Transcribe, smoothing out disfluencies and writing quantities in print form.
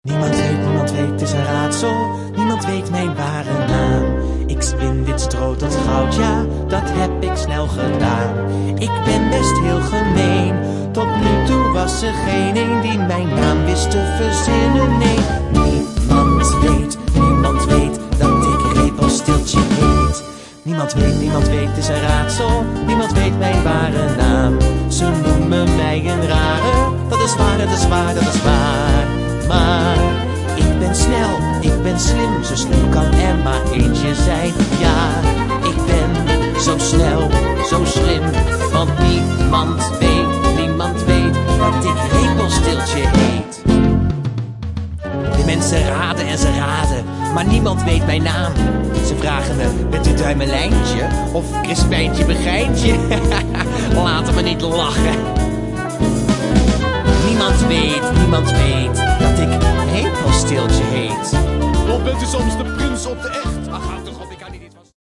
Niemand weet, het is een raadsel. Niemand weet mijn ware naam. Ik spin dit stro tot goud, ja, dat heb ik snel gedaan. Ik ben best heel gemeen. Tot nu toe was er geen een die mijn naam wist te verzinnen. Nee, niemand weet dat ik Repelstiltje heet. Niemand weet, het is een raadsel. Niemand weet mijn ware naam. Ze noemen mij een rare. Dat is waar. Maar ik ben snel, ik ben slim. Zo slim kan er maar eentje zijn. Ja, ik ben zo snel, zo slim. Want niemand weet dat ik Repelstiltje heet. De mensen raden en ze raden, maar niemand weet mijn naam. Ze vragen me, bent u Duimelijntje of Crispijntje Begijntje? Laten me niet lachen. Niemand weet dat ik Repelstiltje heet. Of bent u soms de prins op de echt?